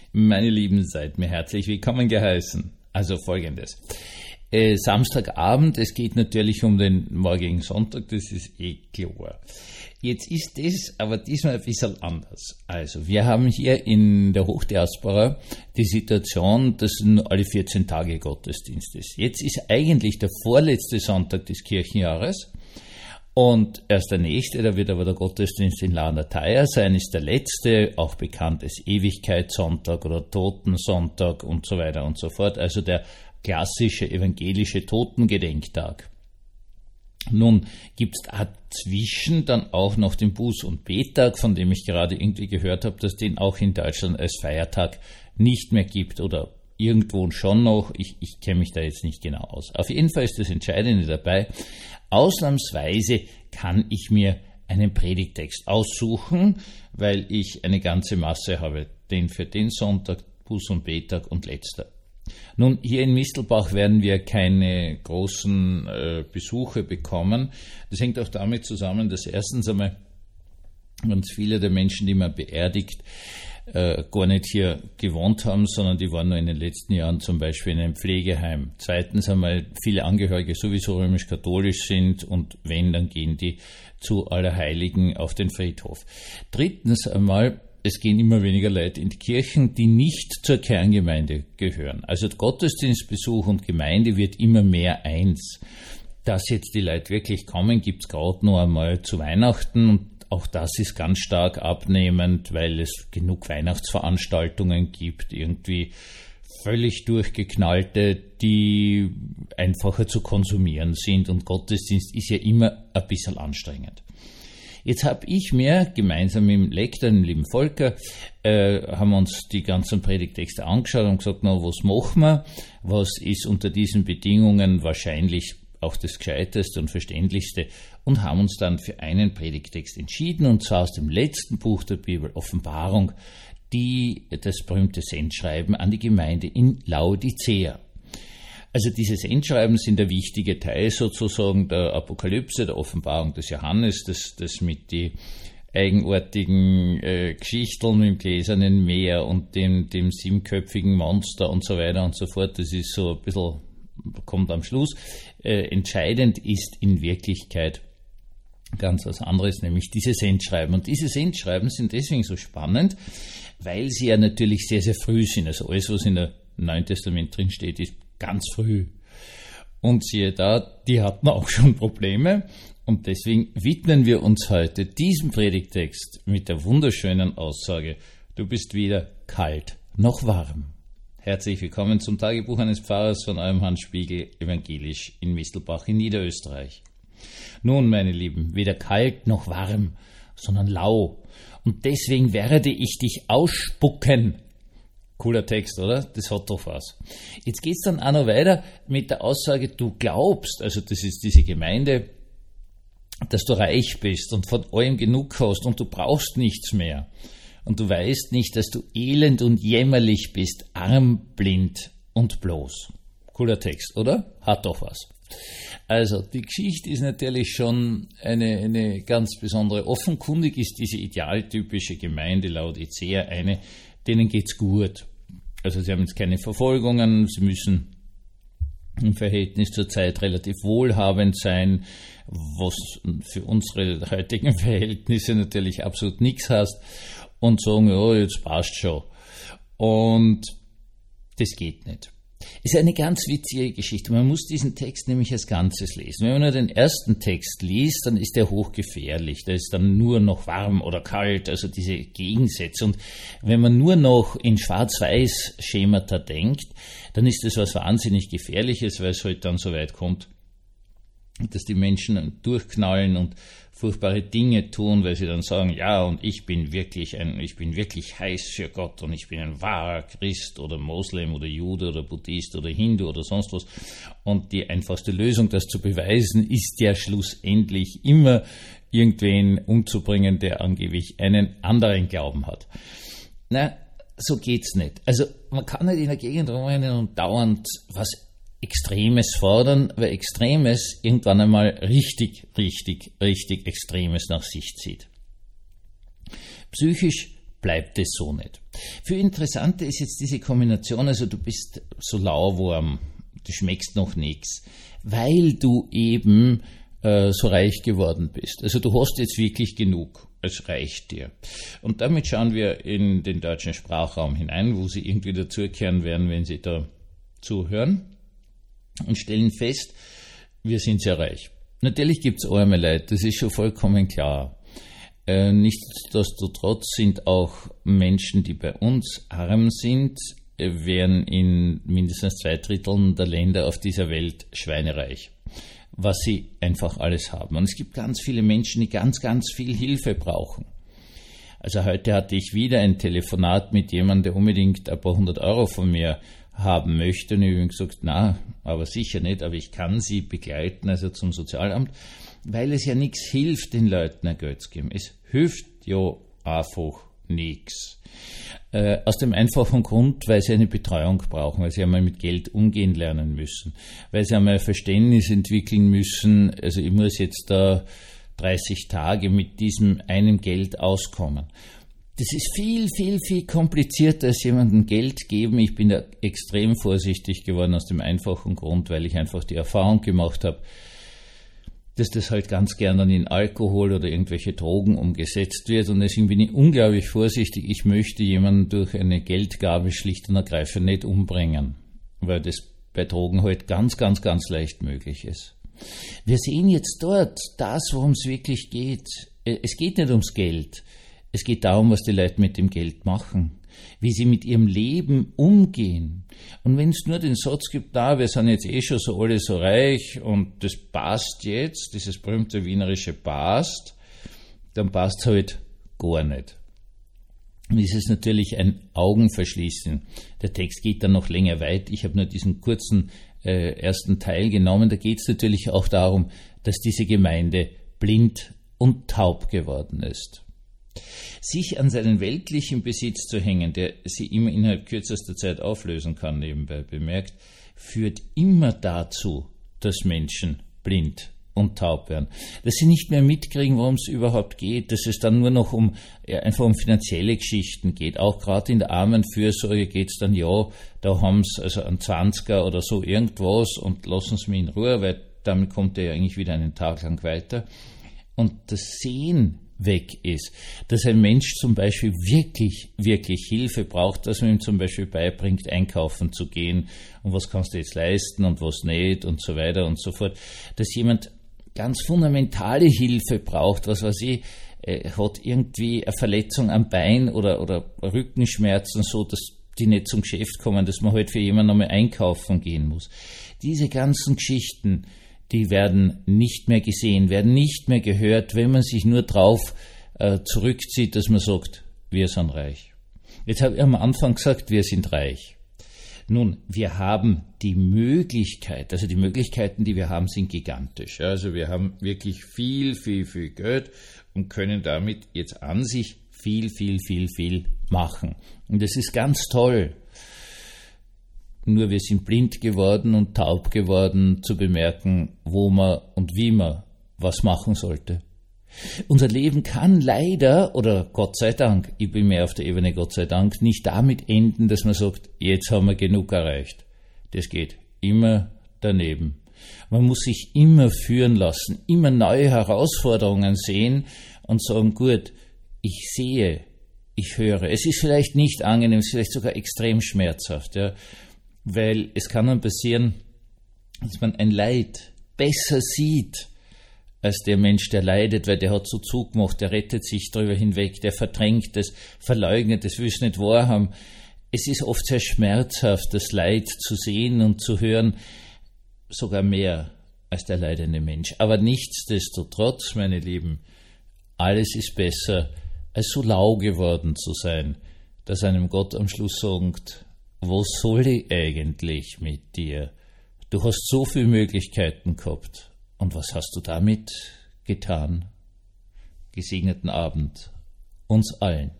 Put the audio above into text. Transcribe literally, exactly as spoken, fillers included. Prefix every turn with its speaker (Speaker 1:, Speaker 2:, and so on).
Speaker 1: Meine Lieben, seid mir herzlich willkommen geheißen. Also Folgendes. Äh, Samstagabend, es geht natürlich um den morgigen Sonntag, das ist eh klar. Jetzt ist das aber diesmal ein bisschen anders. Also wir haben hier in der Hochdiaspora die Situation, dass nur alle vierzehn Tage Gottesdienst ist. Jetzt ist eigentlich der vorletzte Sonntag des Kirchenjahres. Und erst der nächste, da wird aber der Gottesdienst in Lahnateier sein, ist der letzte, auch bekannt als Ewigkeitssonntag oder Totensonntag und so weiter und so fort, also der klassische evangelische Totengedenktag. Nun gibt es dazwischen dann auch noch den Buß- und Bettag, von dem ich gerade irgendwie gehört habe, dass den auch in Deutschland als Feiertag nicht mehr gibt oder irgendwo schon noch, ich, ich kenne mich da jetzt nicht genau aus. Auf jeden Fall ist das Entscheidende dabei, ausnahmsweise kann ich mir einen Predigtext aussuchen, weil ich eine ganze Masse habe, den für den Sonntag, Buß- und Bettag und letzter. Nun, hier in Mistelbach werden wir keine großen äh, Besuche bekommen. Das hängt auch damit zusammen, dass erstens einmal ganz viele der Menschen, die man beerdigt, äh, gar nicht hier gewohnt haben, sondern die waren nur in den letzten Jahren zum Beispiel in einem Pflegeheim. Zweitens einmal viele Angehörige sowieso römisch-katholisch sind und wenn, dann gehen die zu Allerheiligen auf den Friedhof. Drittens einmal, es gehen immer weniger Leute in die Kirchen, die nicht zur Kerngemeinde gehören. Also Gottesdienstbesuch und Gemeinde wird immer mehr eins. Dass jetzt die Leute wirklich kommen, gibt es gerade noch einmal zu Weihnachten und auch das ist ganz stark abnehmend, weil es genug Weihnachtsveranstaltungen gibt, irgendwie völlig durchgeknallte, die einfacher zu konsumieren sind und Gottesdienst ist ja immer ein bisschen anstrengend. Jetzt habe ich mir gemeinsam mit dem Lektor, dem lieben Volker, äh, haben uns die ganzen Predigtexte angeschaut und gesagt, na, was machen wir? Was ist unter diesen Bedingungen wahrscheinlich auch das Gescheiteste und Verständlichste und haben uns dann für einen Predigtext entschieden und zwar aus dem letzten Buch der Bibel, Offenbarung, die, das berühmte Sendschreiben an die Gemeinde in Laodicea. Also diese Sendschreiben sind der wichtige Teil sozusagen der Apokalypse, der Offenbarung des Johannes, das, das mit die eigenartigen äh, Geschichten im gläsernen Meer und dem, dem siebenköpfigen Monster und so weiter und so fort, das ist so ein bisschen, kommt am Schluss. Äh, entscheidend ist in Wirklichkeit ganz was anderes, nämlich diese Sendschreiben. Und diese Sendschreiben sind deswegen so spannend, weil sie ja natürlich sehr, sehr früh sind. Also alles, was in der Neuen Testament drin steht, ist ganz früh. Und siehe da, die hatten auch schon Probleme. Und deswegen widmen wir uns heute diesem Predigtext mit der wunderschönen Aussage, du bist weder kalt noch warm. Herzlich willkommen zum Tagebuch eines Pfarrers von eurem Hans Spiegel, evangelisch in Mistelbach in Niederösterreich. Nun, meine Lieben, weder kalt noch warm, sondern lau. Und deswegen werde ich dich ausspucken. Cooler Text, oder? Das hat doch was. Jetzt geht's dann auch noch weiter mit der Aussage, du glaubst, also das ist diese Gemeinde, dass du reich bist und von allem genug hast und du brauchst nichts mehr. Und du weißt nicht, dass du elend und jämmerlich bist, arm, blind und bloß. Cooler Text, oder? Hat doch was. Also, die Geschichte ist natürlich schon eine, eine ganz besondere. Offenkundig ist diese idealtypische Gemeinde Laodicea eine, denen geht's gut. Also sie haben jetzt keine Verfolgungen, sie müssen im Verhältnis zur Zeit relativ wohlhabend sein, was für unsere heutigen Verhältnisse natürlich absolut nichts heißt, und sagen, ja, jetzt passt schon. Und das geht nicht. Ist eine ganz witzige Geschichte. Man muss diesen Text nämlich als Ganzes lesen. Wenn man nur den ersten Text liest, dann ist der hochgefährlich. Da ist dann nur noch warm oder kalt, also diese Gegensätze. Und wenn man nur noch in Schwarz-Weiß-Schemata denkt, dann ist das was wahnsinnig Gefährliches, weil es halt dann so weit kommt, dass die Menschen durchknallen und furchtbare Dinge tun, weil sie dann sagen, ja, und ich bin wirklich ein, ich bin wirklich heiß für Gott und ich bin ein wahrer Christ oder Moslem oder Jude oder Buddhist oder Hindu oder sonst was. Und die einfachste Lösung, das zu beweisen, ist ja schlussendlich immer irgendwen umzubringen, der angeblich einen anderen Glauben hat. Na, so geht's nicht. Also man kann nicht in der Gegend rumrennen und dauernd was Extremes fordern, weil Extremes irgendwann einmal richtig, richtig, richtig Extremes nach sich zieht. Psychisch bleibt es so nicht. Viel interessanter ist jetzt diese Kombination, also du bist so lauwarm, du schmeckst noch nichts, weil du eben äh, so reich geworden bist. Also du hast jetzt wirklich genug, es reicht dir. Und damit schauen wir in den deutschen Sprachraum hinein, wo Sie irgendwie dazukehren werden, wenn Sie da zuhören, und stellen fest, wir sind sehr reich. Natürlich gibt es arme Leute, das ist schon vollkommen klar. Äh, nichtsdestotrotz sind auch Menschen, die bei uns arm sind, äh, wären in mindestens zwei Dritteln der Länder auf dieser Welt schweinereich, was sie einfach alles haben. Und es gibt ganz viele Menschen, die ganz, ganz viel Hilfe brauchen. Also heute hatte ich wieder ein Telefonat mit jemandem, der unbedingt ein paar hundert Euro von mir haben möchte. Und ich habe ihm gesagt, na, aber sicher nicht, aber ich kann sie begleiten, also zum Sozialamt, weil es ja nichts hilft, den Leuten ein Geld zu geben. Es hilft ja einfach nichts. Äh, aus dem einfachen Grund, weil sie eine Betreuung brauchen, weil sie einmal mit Geld umgehen lernen müssen, weil sie einmal ein Verständnis entwickeln müssen, also ich muss jetzt da dreißig Tage mit diesem einen Geld auskommen. Das ist viel, viel, viel komplizierter als jemandem Geld geben. Ich bin da extrem vorsichtig geworden aus dem einfachen Grund, weil ich einfach die Erfahrung gemacht habe, dass das halt ganz gern dann in Alkohol oder irgendwelche Drogen umgesetzt wird. Und deswegen bin ich unglaublich vorsichtig. Ich möchte jemanden durch eine Geldgabe schlicht und ergreifend nicht umbringen, weil das bei Drogen halt ganz, ganz, ganz leicht möglich ist. Wir sehen jetzt dort das, worum es wirklich geht. Es geht nicht ums Geld. Es geht darum, was die Leute mit dem Geld machen, wie sie mit ihrem Leben umgehen. Und wenn es nur den Satz gibt, na, wir sind jetzt eh schon so alle so reich und das passt jetzt, dieses berühmte wienerische passt, dann passt es halt gar nicht. Und es ist natürlich ein Augenverschließen. Der Text geht dann noch länger weit. Ich habe nur diesen kurzen äh, ersten Teil genommen. Da geht es natürlich auch darum, dass diese Gemeinde blind und taub geworden ist. Sich an seinen weltlichen Besitz zu hängen, der sie immer innerhalb kürzester Zeit auflösen kann, nebenbei bemerkt, führt immer dazu, dass Menschen blind und taub werden. Dass sie nicht mehr mitkriegen, worum es überhaupt geht, dass es dann nur noch um ja, einfach um finanzielle Geschichten geht. Auch gerade in der Armenfürsorge geht es dann, ja, da haben sie also einen Zwanziger oder so irgendwas und lassen sie mich in Ruhe, weil damit kommt er ja eigentlich wieder einen Tag lang weiter. Und das Sehen weg ist, dass ein Mensch zum Beispiel wirklich, wirklich Hilfe braucht, dass man ihm zum Beispiel beibringt, einkaufen zu gehen und was kannst du jetzt leisten und was nicht und so weiter und so fort, dass jemand ganz fundamentale Hilfe braucht, was weiß ich, äh, hat irgendwie eine Verletzung am Bein oder, oder Rückenschmerzen, so dass die nicht zum Geschäft kommen, dass man halt für jemanden nochmal einkaufen gehen muss. Diese ganzen Geschichten, die werden nicht mehr gesehen, werden nicht mehr gehört, wenn man sich nur drauf äh, zurückzieht, dass man sagt, wir sind reich. Jetzt habe ich am Anfang gesagt, wir sind reich. Nun, wir haben die Möglichkeit, also die Möglichkeiten, die wir haben, sind gigantisch. Also wir haben wirklich viel, viel, viel Geld und können damit jetzt an sich viel, viel, viel, viel machen. Und das ist ganz toll. Nur wir sind blind geworden und taub geworden, zu bemerken, wo man und wie man was machen sollte. Unser Leben kann leider, oder Gott sei Dank, ich bin mehr auf der Ebene Gott sei Dank, nicht damit enden, dass man sagt, jetzt haben wir genug erreicht. Das geht immer daneben. Man muss sich immer führen lassen, immer neue Herausforderungen sehen und sagen, gut, ich sehe, ich höre. Es ist vielleicht nicht angenehm, es ist vielleicht sogar extrem schmerzhaft, ja. Weil es kann dann passieren, dass man ein Leid besser sieht als der Mensch, der leidet, weil der hat so zugemacht, der rettet sich darüber hinweg, der verdrängt es, verleugnet es, will es nicht wahrhaben. Es ist oft sehr schmerzhaft, das Leid zu sehen und zu hören, sogar mehr als der leidende Mensch. Aber nichtsdestotrotz, meine Lieben, alles ist besser, als so lau geworden zu sein, dass einem Gott am Schluss sagt, was soll ich eigentlich mit dir? Du hast so viele Möglichkeiten gehabt. Und was hast du damit getan? Gesegneten Abend uns allen.